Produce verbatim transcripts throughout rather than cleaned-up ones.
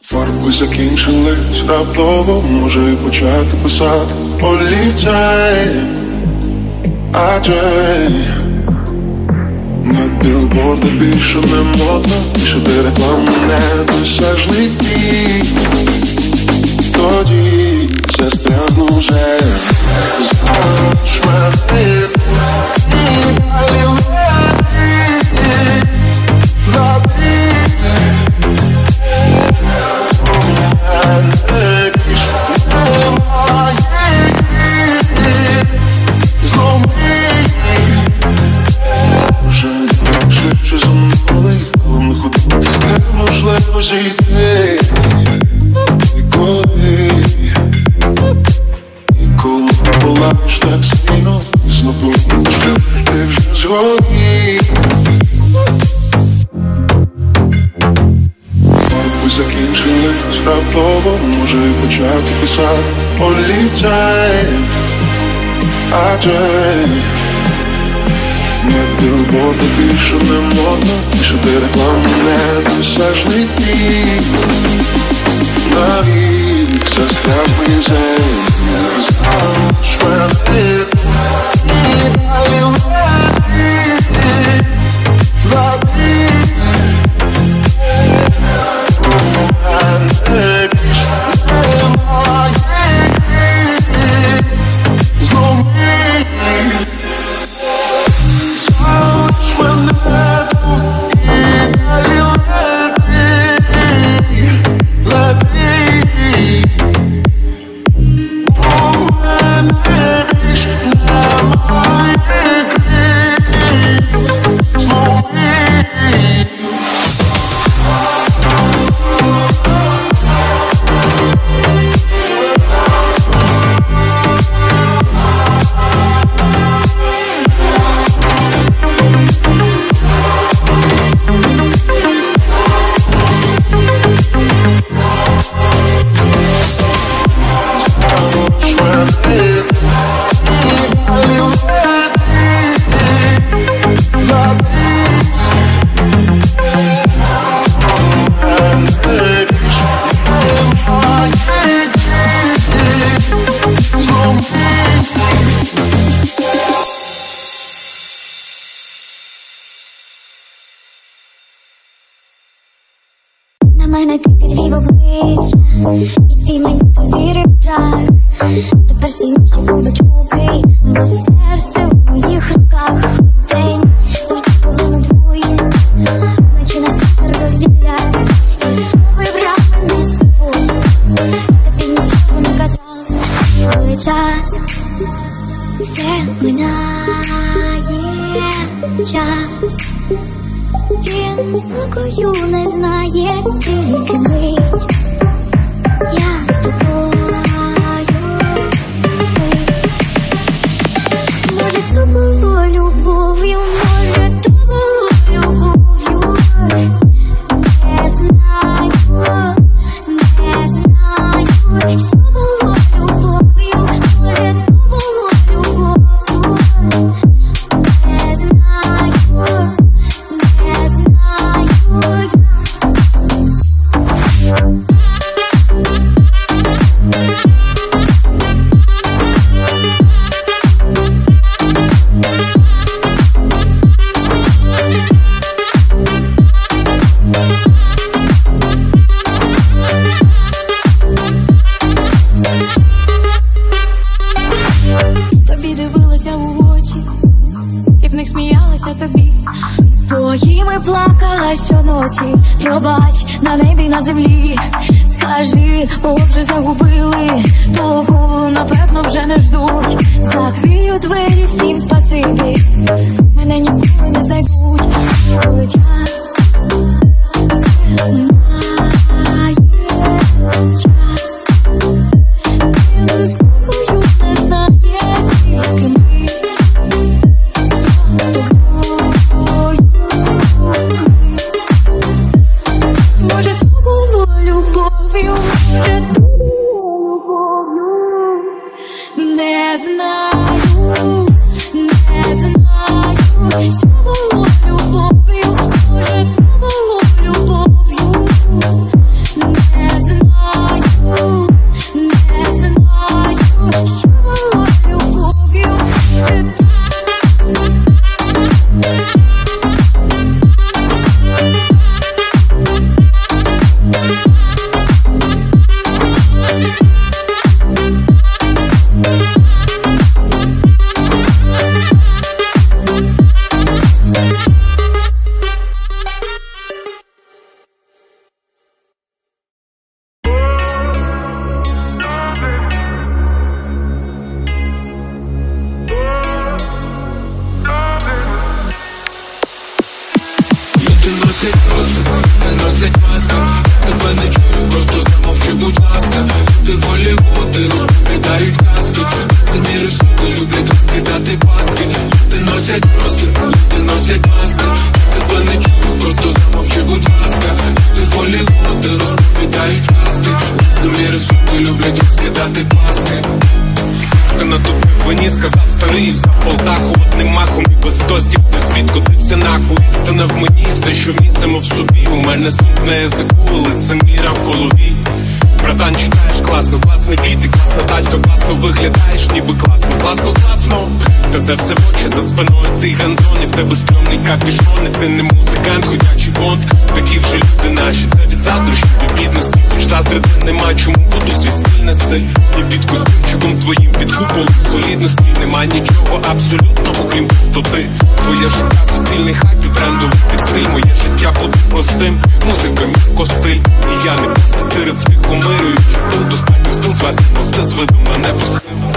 Фарби закінчились раптово, може і почати писати олівцем. Адже на білбордах більше не модно, більше ти реклама недосяжний бій. Тоді застрягну вже, знаєш мене. Жити і коли, і коли ти палаєш так сильно, знову не шлях, ти вже згодні. Фарби закінчились раптово, може і почати писати олівцем. Адже на білбордах більше не модно, більше ти реклама недосяжний бій. Навік застряг мій землі, знаєш мене. Мене ти підвів обличчя, і свій мені довірив страх. Тепер сильніші будуть руки, бо серце в моїх руках. День завжди було ми двоє, ночі нас вітер розділяє. І що вибрав мене з собою, тобі нічого не казав. Але час все минає, час він спокою не знає, тільки мить. Я з тобою мить. Може, то було любов'ю, може, то було любов'ю. Не знаю, не знаю, що було любов'ю, може, то було любов'ю. Не знаю. Тобі дивилася у очі, і в них сміялася тобі. З твоїми плакала щоночі. Пробач на небі, на землі. Скажи, кого вже загубили, того, напевно, вже не ждуть. Закрию двері, всім спасибі, мене ніколи не знайдуть. Але час все минає, час він спокою не знає, тільки мить. Я з тобою мить. Може, то було любов'ю, може, то було любов'ю. Не знаю, не знаю, що було любов'ю, може, то було любов'ю. Не знаю. вині, сказав старий, і взяв Полтаху одним махом і без тостів весь світ котився нахуй. Істина в мені, все, що вмістимо в собі. У мене суд на язику, лицеміра в голові. Братан, читаєш класно, класний біт і класна тачка, класно виглядаєш, ніби класно, класно, класно. Та це все в очі за спиною, ти гандон, і в тебе стрьомний капюшон, і ти не музикант, ходячий бонд. Такі вже люди наші, це від заздрощів і бідності. Хоч заздрити нема чому, буду свій стиль нести. І під костюмчиком твоїм, під куполом солідності нема нічого абсолютно, окрім пустоти. Твоє життя суцільний хайп і брендовий підстиль. Моє життя буде простим, музика мій костиль. І я не просто тирив тихо мирюючи. Тут достатньо сил звести мости з виду мене по схему.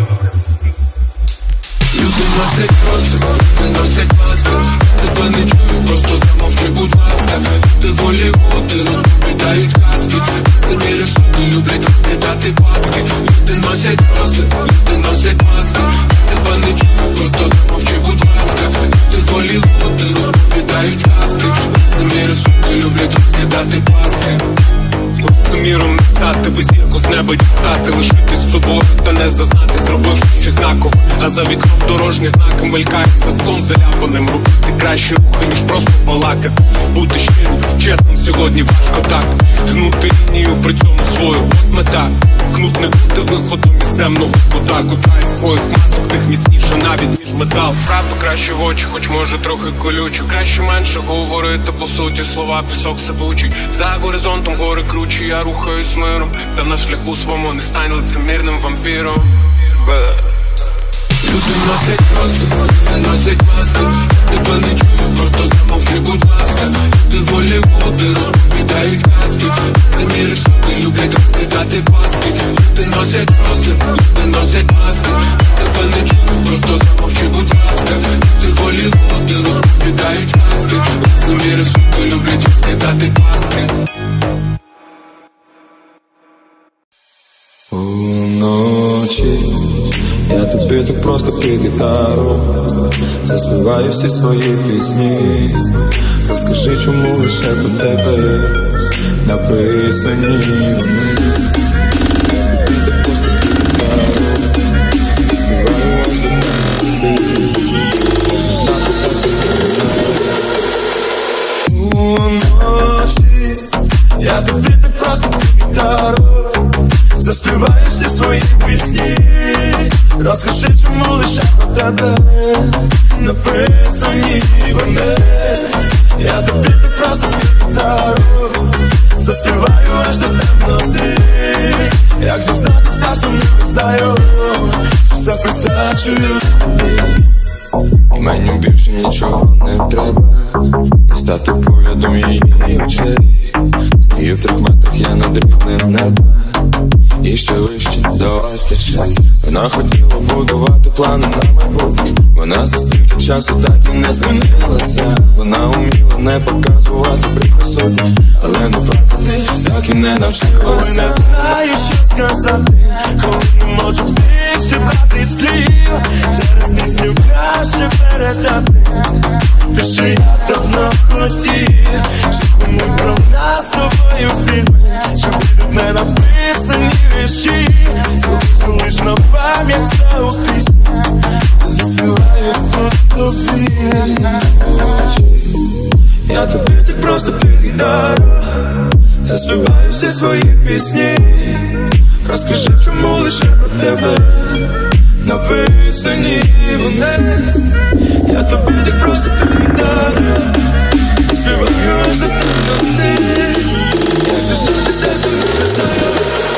Люди носять просто, люди носять маски. Тебе не чую, просто замовчи, будь ласка. Люди Голлівуди розповідають казки. Це міри всюди люблять розкидати паски. Люди носять просто, люди носять маски. Тебе не чую, просто замовчи, будь ласка. Люди Голлівуди розповідають казки. Це міри всюди люблять розкидати паски. Лицеміром не стати, би зірку з неба дістати, лишитись собою та не зазнати, зробивши щось знакове. А за вікном дорожні знаки мелькають, за склом заляпаним. Робити кращі рухи, ніж просто балакати. Бути щирим, чесним сьогодні важко так. Гнути лінію, при цьому свою, от мета. Кнут не бути виходом із темного кута. Кута із твоїх масок, тих міцніше навіть, ніж метал. Правду краще в очі, хоч може трохи колючу. Краще менше говорити, по суті, слова пісок сипучий. За горизонтом гори кручі, я рухаюсь миром. Та на шляху своєму не стань лицемірним вампіром. Люди носять просто, люди носять маски. Тебе не чую, просто замовчи, будь ласка. Люди Голлівуди розповідають казки. Це міри всюди люблять розкидати паски. Люди носять просто, люди носять маски. Тебе не чую, просто замовчи, будь ласка. Люди Голлівуди розповідають казки. Це міри всюди люблять розкидати паски. Уночі я тобі так просто під гітару заспіваю всі свої пісні. Розкажи, чому лише про тебе написані вони. Я тобі так просто під гітару заспіваю аж до тебе. Можеш знати серце, не знаю. Уночі я тобі так просто під гітару заспіваю всі свої пісні. Розкажи, чому лише про тебе написані вони. Я тобі так просто під гітару заспіваю аж до темноти. Як зізнатися, що не знаю, що все присвячую тобі. І мені більше нічого не треба, не стати поглядом її очей. З нею в трьох метрах я над рівнем неба, і ще вище давай втече. Вона хотіла будувати плани на майбутнє. Вона за стільки часу так і не змінилася. Вона уміла не показувати приписок, але не плакати так і не навчилася. Коли не знаю, що сказати, коли не можу більше брати слів, через пісню краще передати те, що я давно хотів. Чесному про нас з тобою фільми, що будуть не написані вірші. Залишу лиш на пам'ять стару пісню, заспіваю по тобі. Я тобі так просто під гітару заспіваю всі свої пісні. Розкажи, чому лише про тебе написані вони. Я тобі так просто під гітару заспіваю аж до темноти. Як же знатися, що не знаю.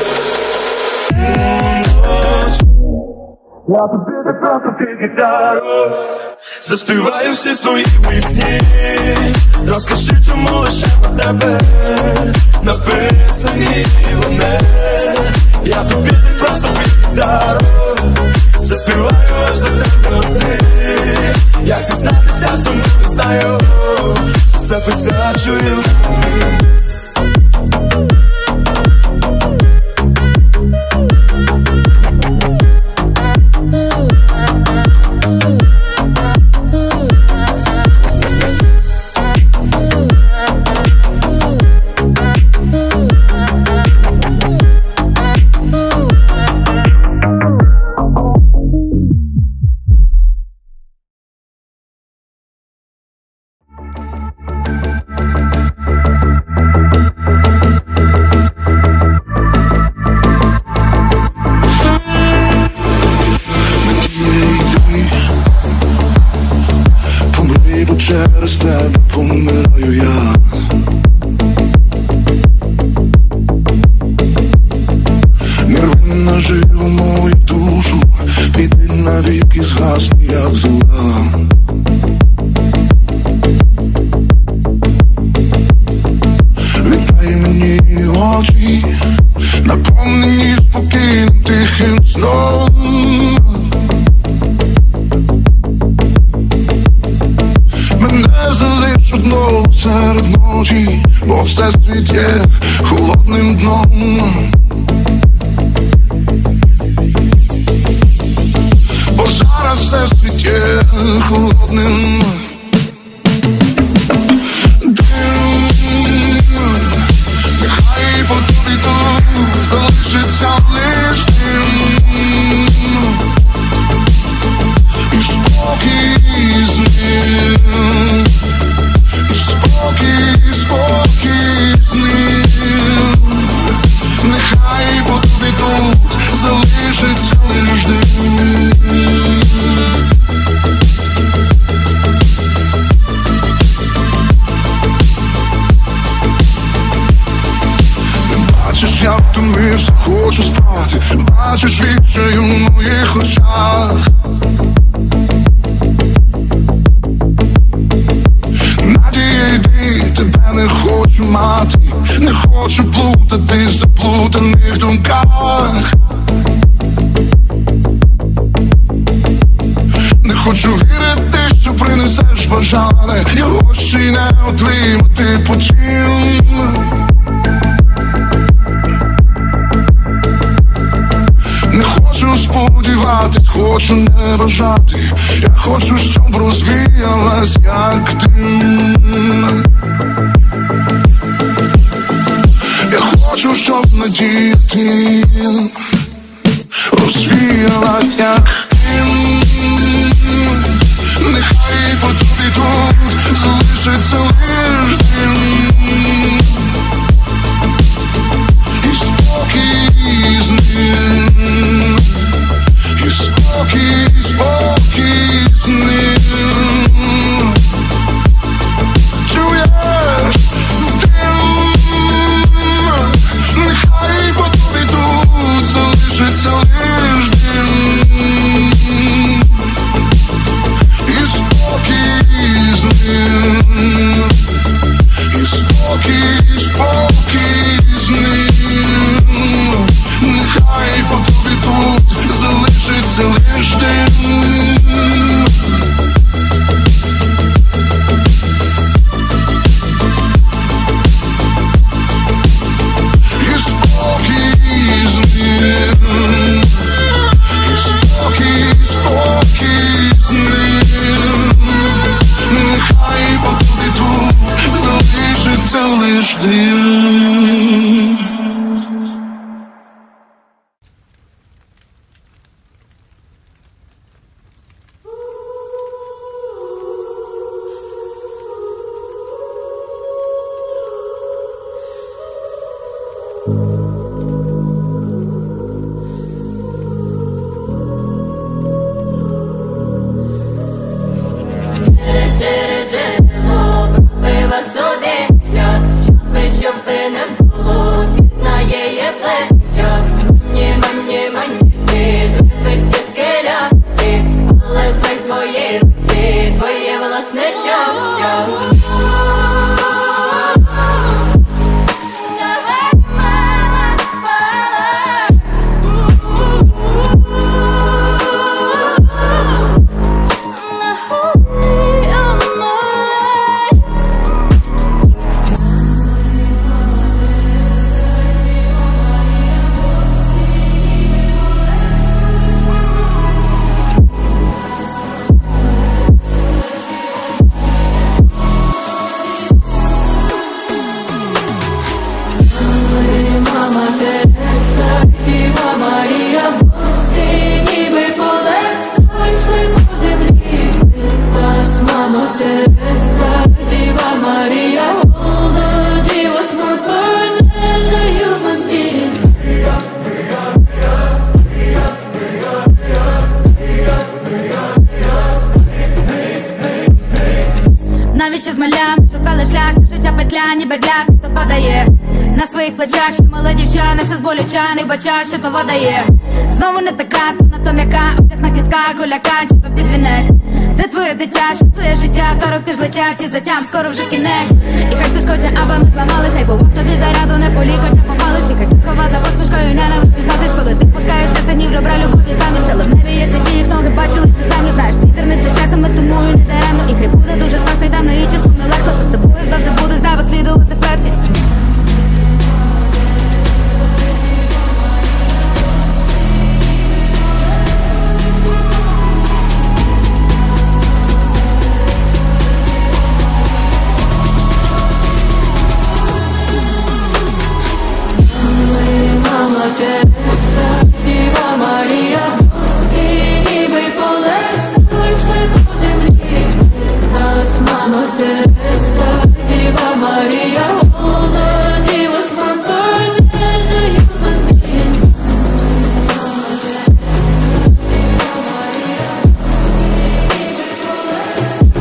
Я тобі так просто під гітару заспіваю всі свої пісні. Розкажи, чому лише про тебе написані вони. Я тобі так просто під гітару заспіваю аж до темноти. Як зізнатися, що не знаю, що все присвячую. без тебе помираю я. Не рви наживо мою душу, піди навіки, згасни, як зола. Віддай мені очі, наповнені спокійним тихим сном. Мене залиш одного серед ночі, бо все світ є холодним дном. Бо зараз все світ є холодним. Дим, нехай по тобі тут залишиться лиш дим. І спокій з ним, і спокій, спокій з ним. Нехай по тобі тут залишиться лиш дим. Бачиш, я втомився, хочу спати. Бачиш відчай у моїх очах. Надія, йди, тебе не хочу мати. Не хочу плутати в заплутаних думках. Не хочу вірити, що принесеш бажане. Його ще й не отримати потім. Не хочу сподіватись, хочу не бажати. Я хочу, щоб розвіялась, як дим. Я хочу, щоб надія ти розвіялась, як дим. Нехай по тобі тут залишиться лиш дим. І спокій з ним, і спокій, спокій з ним. Чуєш? Дим. Нехай по тобі тут залишиться лиш дим. І спокій з ним, і спокій, спокій з ним. Нехай по тобі тут залишиться лиш дим. І спокій з ним, і спокій, спокій з ним. Нехай по тобі тут залишиться лиш дим. Давай, мама. ніби для тих, хто падає. На своїх плечах ще мала дівча, несе з болю чан і бача, що то вода є. Знову не така, то на то м'яка, обтяг на кістках, голяка, чи то під вінець. Де твоє дитя, що твоє життя, то роки ж летять і затям, скоро вже кінець. І хай хтось хоче, аби ми зламались, хай бував тобі заряду, не полікоть, а по палиці. Хай хтось хова за посмішкою ненависті задиш, коли ти пускаєш серце ні в ребра любові замість. Але в небі є святі, їх ноги бачили цю землю. Знаєш, твій тернистий шлях саме тому і не даремно. І хай буде дуже страшно й давно, і часом нелегко, то з тобою завжди буду здава слідувати предки. Мама Тереза, Діва Марія, синівий полез, пройшли по землі. Нас мама Тереза, Діва Марія, all the divas were born as a human being. Мама Тереза, Діва Марія, синівий полез,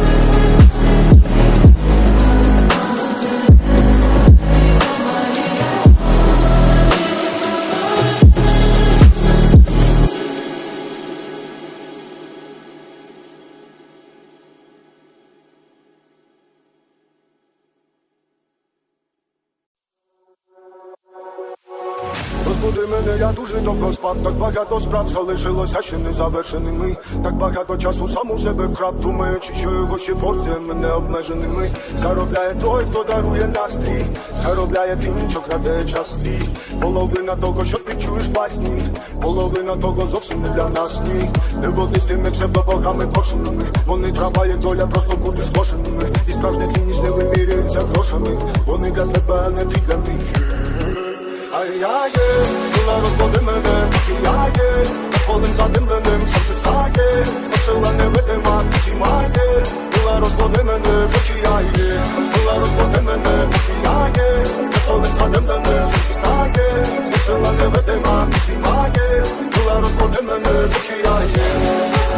Розбуди мене, я дуже довго спав. Так багато справ залишилося ще не завершеними. Так багато часу сам у себе вкрав, думаючи, що його ще порція мене обмеженими. Заробляє той, хто дарує настрій, заробляє тим, що краде час твій. Половина того, що ти чуєш басні, половина того зовсім не для нас, ні. Не води з тими псевдобогами поршеними. Вони трава, як доля, просто бути скошеними. І справжня цінність не вимірюється грошами. Вони для тебе, а не ти для них. А я є, була розбуди мене, поки я є. Полем задимленим сонце стає, зносила невидима тімає. Була розбуди мене, поки я є. Була розбуди мене, поки я є. Полем задимленим сонце стає, зносила невидима тімає. Була розбуди мене, поки я є.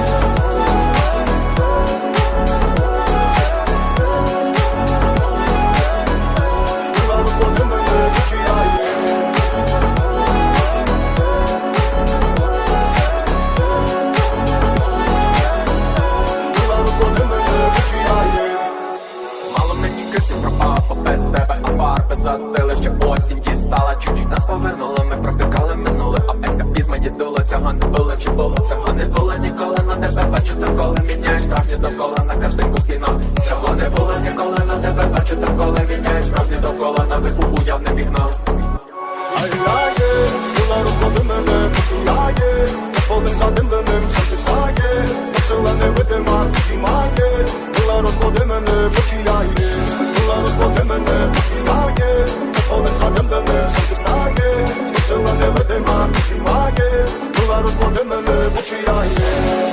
Застили, що осінь дістала чуть-чуть нас повернули, ми провтикали минуле. А ескапізми дідуло, цього не було, чи було цього не було ніколи. На тебе бачу довкола, міняєш справжні довкола на картинку з кіно. Цього не було ніколи, на тебе бачу довкола, міняєш справжні довкола на виху уявне вікно. А я є, була розбуди мене, поки я є. Полем задимленим сонце стає, зносила невидима тімає. Була розбуди мене, поки я є. Була розбуди мене, поки я є. Полем задимленим сонце стає, зносила невидима тімає. Була розбуди мене, поки я є.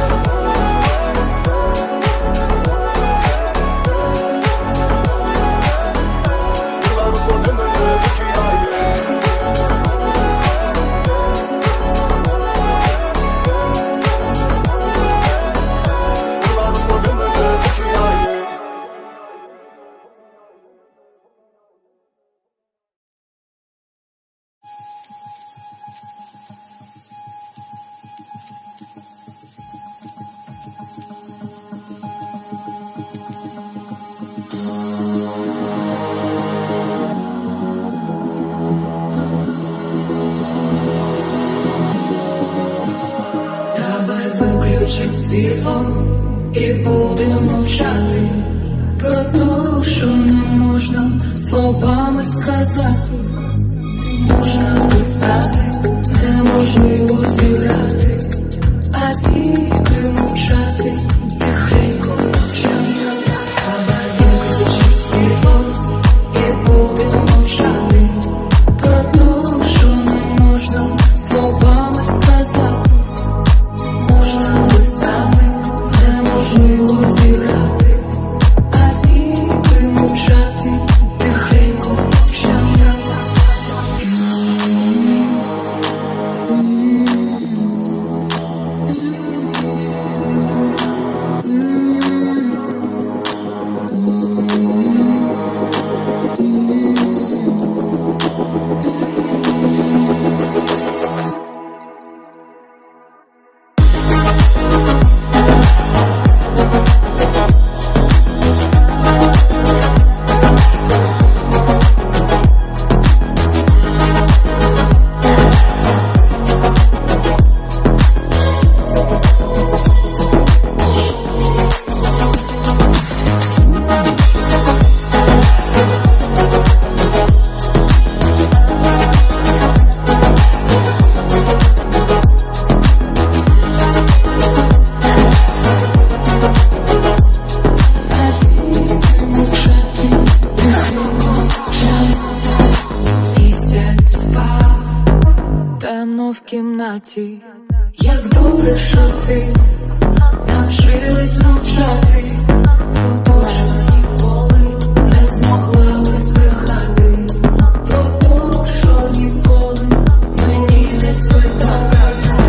Виключить світло і будемо мовчати про те, що не можна словами сказати. Можна писати, неможливо зіграти, а тільки мовчати, тихенько мовчати. Давай виключить світло і будемо мовчати про те, що не можна словами сказати. Можна писати, неможливо зіграти, а тільки мовчати, тихенько мовчати. темно в кімнаті. Як добре, що ти навчилась мовчати, про то, що ніколи не змогла би збрехати, про то, що ніколи мені не спиталась.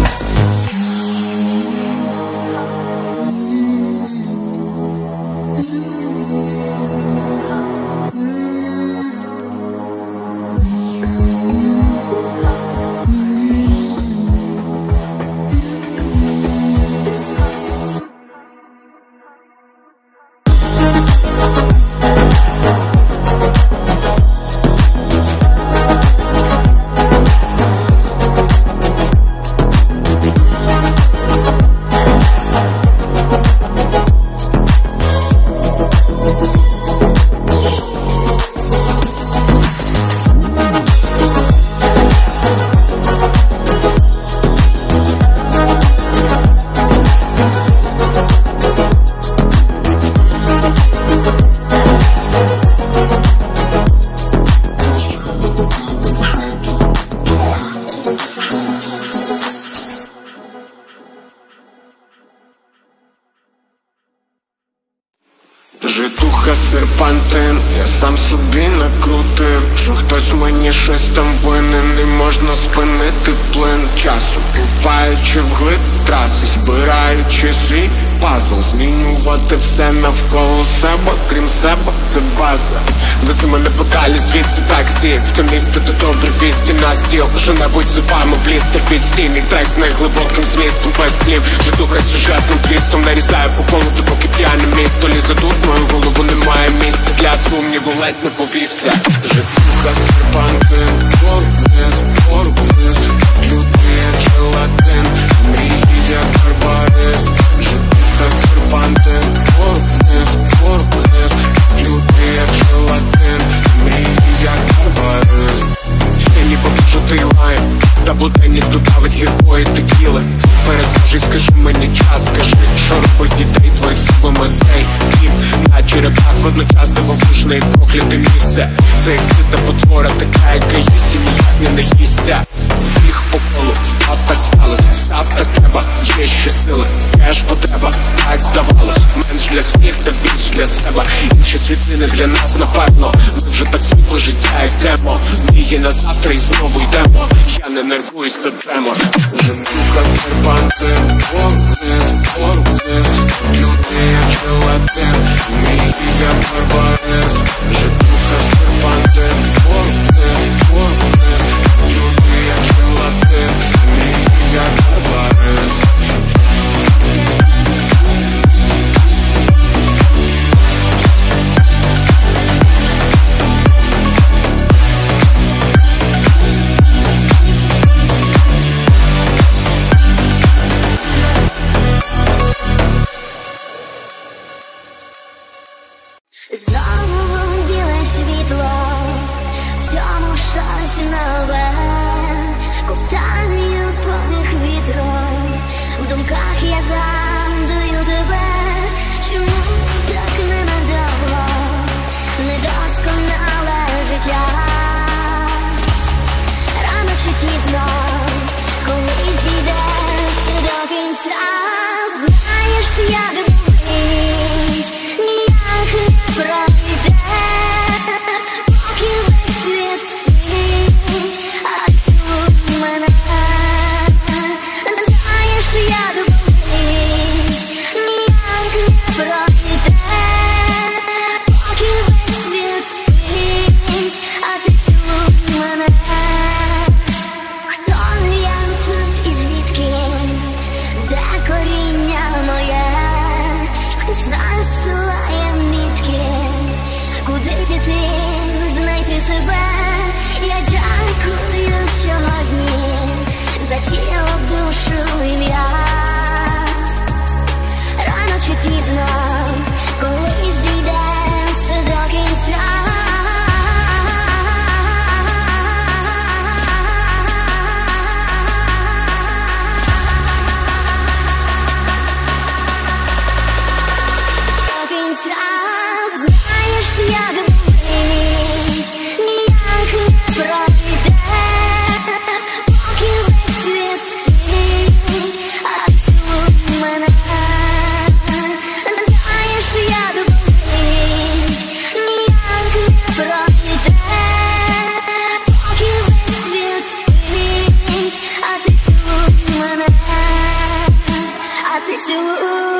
Житуха серпантин, я сам собі накрутив, що хтось мені щось там винен, не можна спинити плин часу, півпаючи вглиб траси, збираючи свій пазл, змінювати все навколо себе, крім себе, це база. Вези мене подалі звідси таксі, в то місце, де добре вісті на стіл, що-небудь зубами блістер від стін, і трек з найглибоким змістом без слів. Житуха сюжетним твістом нарізає по колу, поки п'яне місто лізе тут, мою голову немає місця для сумніву, ледь не повівся. Житуха серпантин, вгору вниз, вгору вниз, люди як желатин, мрії як барбарис. Житуха серпантин, вгору вниз, вгору вниз, люди як желатин, мрії як барбарис. Я ніби жовтий лайм, та буденність додавить гіркої текіли. Перехожий, скажи мені час, скажи, що робить дітей твоїх силами цей кліп. На черепах водночас дивовижне і прокляте місце. Це як світа потвора, така, яка їсть і ніяк не наїсться. Біг по колу, впав, так сталося, встав, так треба, є ще сили, є ж потреба, так здавалось. Менш для всіх, та більш для себе. Інші світлини для нас, напевно. Ми вже так світло життя, як емо. Мрії на завтра і знову йдемо. Я не нервуюсь, це тремор. Житуха серпантин, вгору вниз, вгору вниз, люди як желатин, мрії як барбарис. Житуха серпантин, вгору вниз, вгору вниз, люди як желатин, мрії як барбарис. Знову біле світло, в цьому шансі нове, ковтаю подих вітру, в думках я згадую тебе. Чому так ненадовго, недосконале життя? Рано чи пізно, колись дійде все до кінця. Знаєш, як болить, ніяк не пройде, поки весь світ спить, а тут мене. Знаєш, як болить, ніяк не пройде, поки весь світ спить, а ти тут мене. Хто я тут і звідки, де коріння моє? Хтось надсилає мітки, куди піти, знайти себе. Я дякую сьогодні за тіло, душу, ім'я. Рано чи пізно, колись дійде все до кінця. Знаєш, як болить, ніяк не пройде, поки весь світ поцілуй.